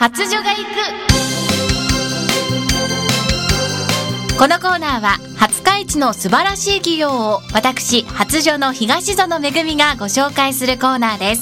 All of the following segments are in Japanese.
初女が行く。このコーナーは廿日市の素晴らしい企業を私初女の東園めぐみがご紹介するコーナーです。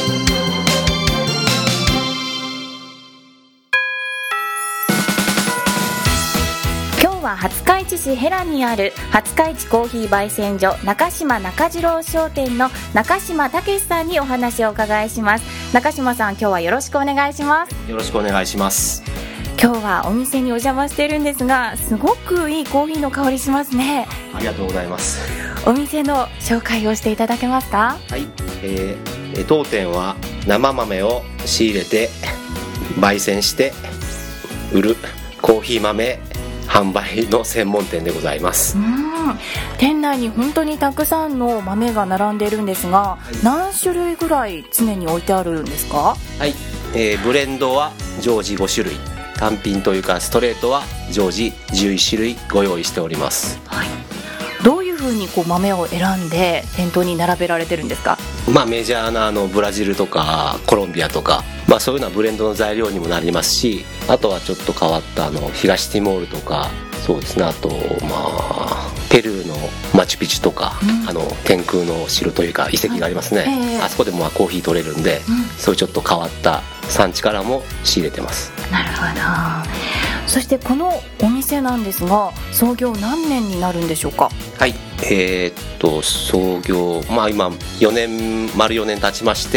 今日は廿日市市ヘラにある廿日市コーヒー焙煎所中島中次郎商店の中島武さんにお話をお伺いします。中島さん、今日はよろしくお願いします。 よろしくお願いします。 今日はお店にお邪魔しているんですが、すごくいいコーヒーの香りしますね。 ありがとうございます。 お店の紹介をしていただけますか？ はい、当店は生豆を仕入れて焙煎して売るコーヒー豆販売の専門店でございます。 店内に本当にたくさんの豆が並んでいるんですが、何種類ぐらい常に置いてあるんですか？ はい、ブレンドは常時5種類、単品というかストレートは常時11種類ご用意しております。 はい、どういうふうに豆を選んで店頭に並べられてるんですか？ メジャーなブラジルとかコロンビアとか、そういうようなブレンドの材料にもなりますし、あとはちょっと変わった東ティモールとか、そうですね、あとペルーのマチュピチュとか、天空の城というか遺跡がありますね、あそこでもコーヒー取れるんで、そういうちょっと変わった産地からも仕入れてます。 なるほど。そしてこのお店なんですが、創業何年になるんでしょうか？ はい、創業、今丸4年経ちまして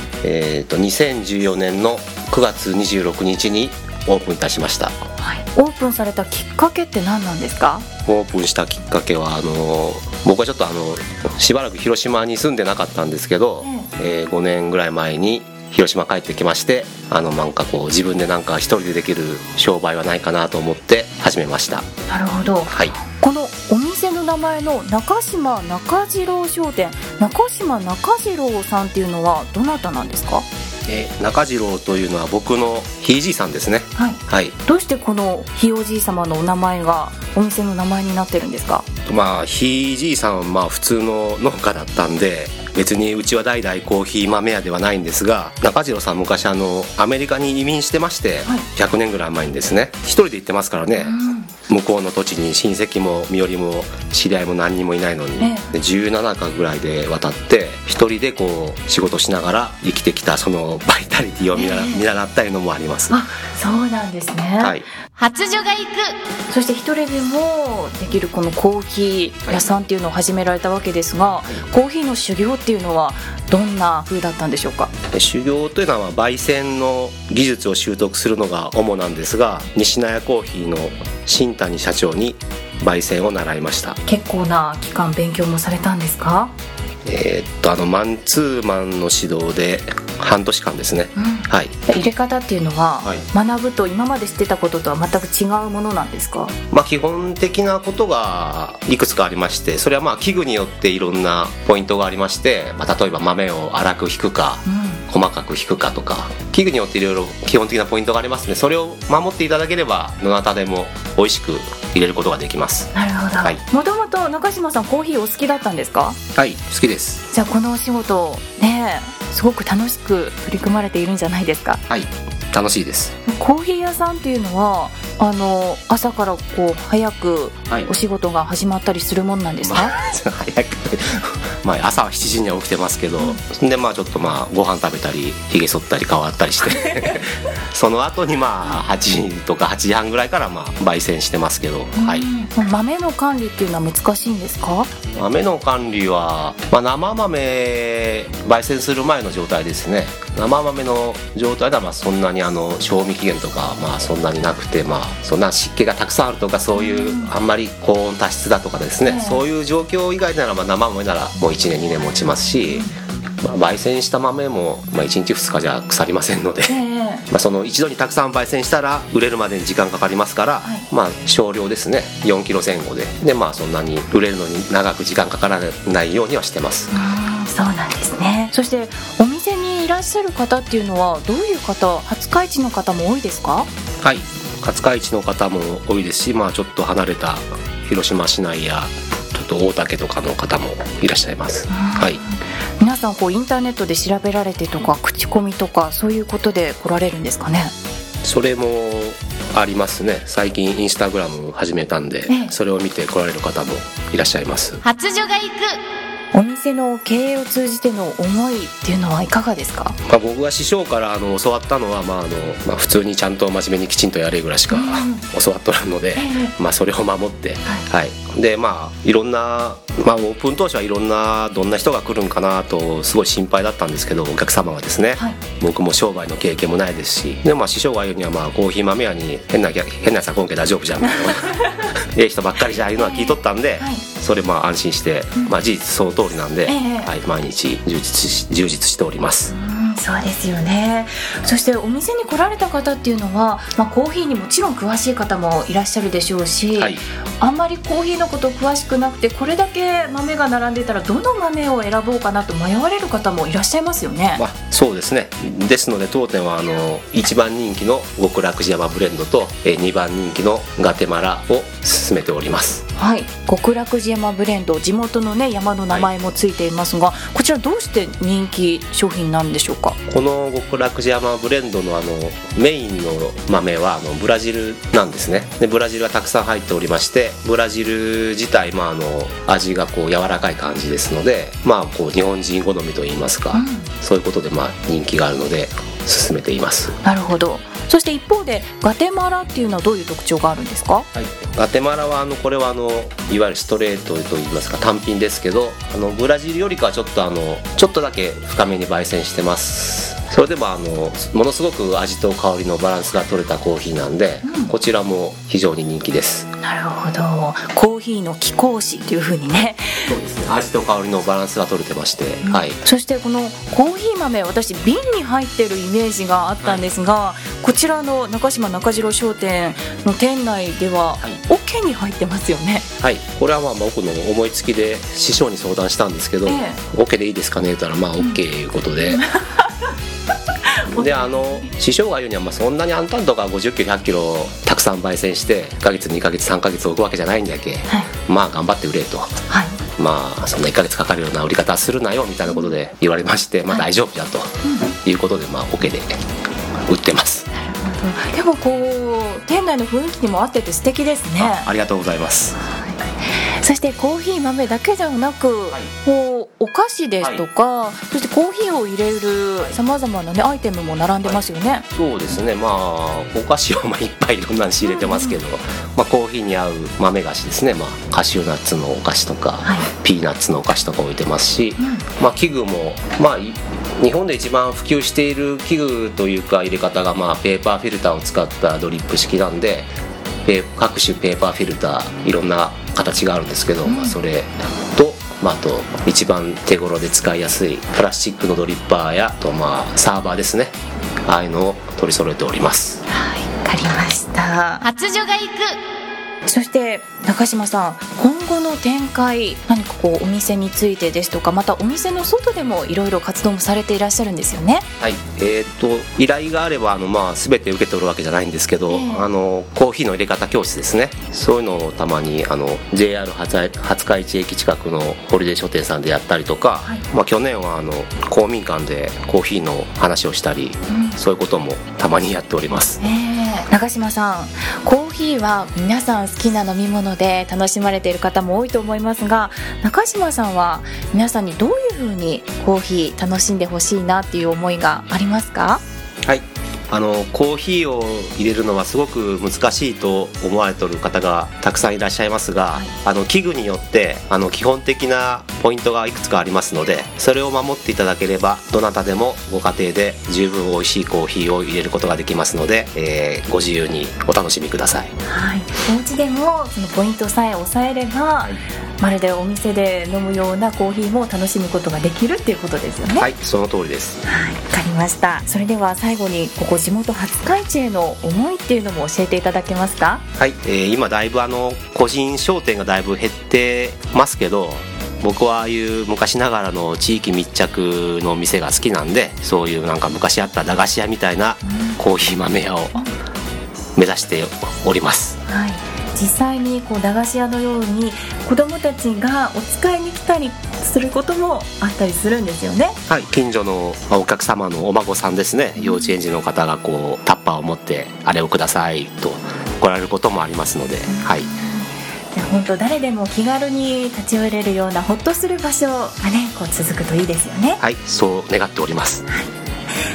、2014年の9月26日にオープンいたしました。 はい、オープンされたきっかけって何なんですか？ オープンしたきっかけは僕はちょっとしばらく広島に住んでなかったんですけど、5年ぐらい前に広島帰ってきまして、自分で一人でできる商売はないかなと思って始めました。 なるほど。 はい、 このお店の名前の中島中次郎商店、中島中次郎さんっていうのはどなたなんですか？ 中次郎というのは僕のひいじいさんですね。 はい、 はい、 どうしてこのひいおじい様のお名前がお店の名前になってるんですか？ ひいじいさんは普通の農家だったんで、別にうちは代々コーヒー豆屋ではないんですが、中次郎さん昔アメリカに移民してまして、100年ぐらい前にですね、一人で行ってますからね、向こうの土地に親戚も身寄りも知り合いも何人もいないのに、で17かぐらいで渡って一人で仕事しながら生きてきた、そのバイタリティを見習ったりのもあります。 そうなんですね。 はい、 初女が行く。そして一人でもできるこのコーヒー屋さんっていうのを始められたわけですが、コーヒーの修行っていうのはどんな風だったんでしょうか？ 修行というのは焙煎の技術を習得するのが主なんですが、西納屋コーヒーの新谷社長に焙煎を習いました。 結構な期間勉強もされたんですか？ マンツーマンの指導で半年間ですね。はい、 入れ方っていうのは、学ぶと今まで知ってたこととは全く違うものなんですか？ 基本的なことがいくつかありまして、それは器具によっていろんなポイントがありまして、例えば豆を粗くひくか、細かくひくかとか、器具によっていろいろ基本的なポイントがありますね。それを守っていただければどなたでも美味しく入れることができます。 なるほど。もともと中島さんコーヒーお好きだったんですか？ はい、好きです。 じゃあこのお仕事ね、すごく楽しく取り組まれているんじゃないですか？はい、 楽しいです。 コーヒー屋さんっていうのは朝から早くお仕事が始まったりするもんなんですか？ 早く朝は7時には起きてますけど、でちょっとご飯食べたりひげ剃ったり変わったりしてその後に8時とか8時半ぐらいから焙煎してますけど、 豆の管理っていうのは難しいんですか？ 豆の管理は、生豆焙煎する前の状態ですね。生豆の状態ではそんなに賞味期限とかそんなになくて、そんな湿気がたくさんあるとか、そういうあんまり高温多湿だとかですね、そういう状況以外なら生豆ならもう1年2年持ちますし、焙煎した豆も1日2日じゃ腐りませんので、その一度にたくさん焙煎したら売れるまでに時間かかりますから、少量ですね、4キロ前後でそんなに売れるのに長く時間かからないようにはしてます。 そうなんですね。そしてお店にいらっしゃる方っていうのはどういう方、廿日市の方も多いですか？ はい、廿日市の方も多いですし、ちょっと離れた広島市内やちょっと大竹とかの方もいらっしゃいます。はい、 皆さんインターネットで調べられてとか口コミとかそういうことで来られるんですかね？ それもありますね。最近インスタグラム始めたんで、それを見て来られる方もいらっしゃいます。 初女が行くお店の経営を通じての思いっていうのはいかがですか？ 僕が師匠から教わったのは、普通にちゃんと真面目にきちんとやれぐらいしか教わっとらんので、それを守って、でいろんな、オープン当初はいろんなどんな人が来るんかなとすごい心配だったんですけど、お客様はですね、僕も商売の経験もないですし、で師匠が言うにはコーヒー豆屋に変なやつは今回大丈夫じゃんええ人ばっかりじゃいうのは聞いとったんで、それ安心して、事実その通りなんで、毎日充実しております。 そうですよね。そしてお店に来られた方っていうのは、コーヒーにもちろん詳しい方もいらっしゃるでしょうし、あんまりコーヒーのこと詳しくなくて、これだけ豆が並んでたらどの豆を選ぼうかなと迷われる方もいらっしゃいますよね。 そうですね。ですので当店は1番人気の極楽寺山ブレンドと2番人気のガテマラを進めております。 極楽寺山ブレンド、地元の山の名前もついていますが、こちらどうして人気商品なんでしょうか？ この極楽寺山ブレンドのメインの豆はブラジルなんですね。でブラジルがたくさん入っておりまして、ブラジル自体味が柔らかい感じですので、日本人好みといいますか、そういうことで人気があるので進めています。 なるほど。そして一方でガテマラっていうのはどういう特徴があるんですか？ ガテマラはこれはいわゆるストレートといいますか単品ですけど、ブラジルよりかはちょっとだけ深めに焙煎してます。それでもものすごく味と香りのバランスが取れたコーヒーなんで、こちらも非常に人気です。 なるほど。コーヒーの貴公子というふうにね。 そうですね。味と香りのバランスが取れてまして、 そしてこのコーヒー豆、私瓶に入ってるイメージがあったんですが、こちらの中島中次郎商店の店内では桶に入ってますよね。 これは僕の思いつきで師匠に相談したんですけど、桶でいいですかねって言ったらOK いうことで。で師匠が言うにはそんなにあんたんとか50キロ100キロたくさん焙煎して1ヶ月2ヶ月3ヶ月置くわけじゃないんだけ、頑張って売れと、そんな1ヶ月かかるような売り方するなよみたいなことで言われまして、大丈夫だということで桶で売ってます。 でも店内の雰囲気にも合ってて素敵ですね。 ありがとうございます。 そしてコーヒー豆だけではなく、お菓子ですとか、そしてコーヒーを入れるさまざまなアイテムも並んでますよね。 そうですね。お菓子をいっぱいいろんなの仕入れてますけど、コーヒーに合う豆菓子ですね。カシューナッツのお菓子とか、ピーナッツのお菓子とか置いてますし、器具も日本で一番普及している器具というか入れ方がペーパーフィルターを使ったドリップ式なんで、各種ペーパーフィルターいろんな形があるんですけど、それとあと一番手頃で使いやすいプラスチックのドリッパーやサーバーですね、ああいうのを取り揃えております。 わかりました。初女が行く。そして中島さん、今後の展開、何かお店についてですとか、またお店の外でもいろいろ活動もされていらっしゃるんですよね。 依頼があれば全て受け取るわけじゃないんですけど、コーヒーの入れ方教室ですね、そういうのをたまにJR 廿日市駅近くのホリデー書店さんでやったりとか、去年は公民館でコーヒーの話をしたり、そういうこともたまにやっております。 中島さん、コーヒーは皆さん好きな飲み物で楽しまれている方も多いと思いますが、中島さんは皆さんにどういうふうにコーヒー楽しんでほしいなっていう思いがありますか？ コーヒーを入れるのはすごく難しいと思われている方がたくさんいらっしゃいますが、器具によって基本的なポイントがいくつかありますので、それを守っていただければどなたでもご家庭で十分美味しいコーヒーを入れることができますので、ご自由にお楽しみください。 お家でもそのポイントさえ押さえれば、まるでお店で飲むようなコーヒーも楽しむことができるっていうことですよね。 その通りです。 わかりました。それでは最後に地元廿日市への思いっていうのも教えていただけますか？ 今だいぶ個人商店がだいぶ減ってますけど、僕はああいう昔ながらの地域密着の店が好きなんで、そういう昔あった駄菓子屋みたいなコーヒー豆屋を目指しております。 実際に駄菓子屋のように子どもたちがお使いに来たりすることもあったりするんですよね。 はい、近所のお客様のお孫さんですね、幼稚園児の方がこうタッパーを持ってあれをくださいと来られることもありますので、はい。 本当誰でも気軽に立ち寄れるようなほっとする場所がね、こう続くといいですよね。 はい、そう願っております。 はい、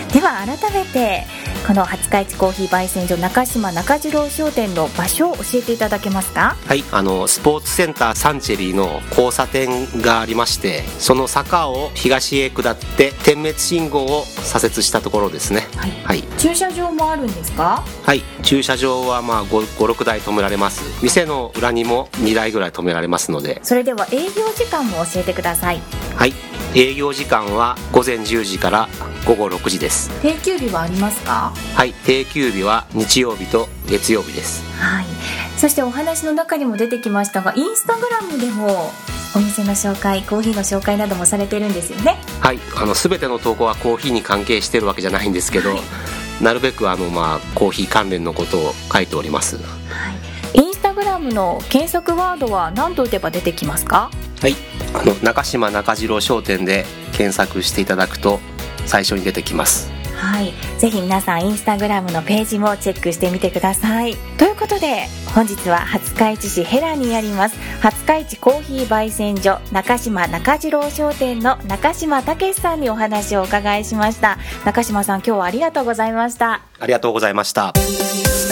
では改めてこの廿日市コーヒー焙煎所中島中次郎商店の場所を教えていただけますか？ はい、スポーツセンターサンチェリーの交差点がありまして、その坂を東へ下って点滅信号を左折したところですね。 はい、 はい、 駐車場もあるんですか？ はい、駐車場はまあ 5,6 台止められます。店の裏にも2台ぐらい止められますので。 それでは営業時間も教えてください。 はい、営業時間は午前10時から午後6時です。 定休日はありますか？ はい、定休日は日曜日と月曜日です。 はい、そしてお話の中にも出てきましたが、インスタグラムでもお店の紹介、コーヒーの紹介などもされてるんですよね。 はい、全ての投稿はコーヒーに関係してるわけじゃないんですけど、はい、なるべくコーヒー関連のことを書いております。はい、 インスタグラムの検索ワードは何と打てば出てきますか？ はい、中島中次郎商店で検索していただくと最初に出てきます。 はい、ぜひ皆さんインスタグラムのページもチェックしてみてください。ということで本日は廿日市市ヘラにあります廿日市コーヒー焙煎所中島中次郎商店の中島武さんにお話をお伺いしました。中島さん、今日はありがとうございました。 ありがとうございました。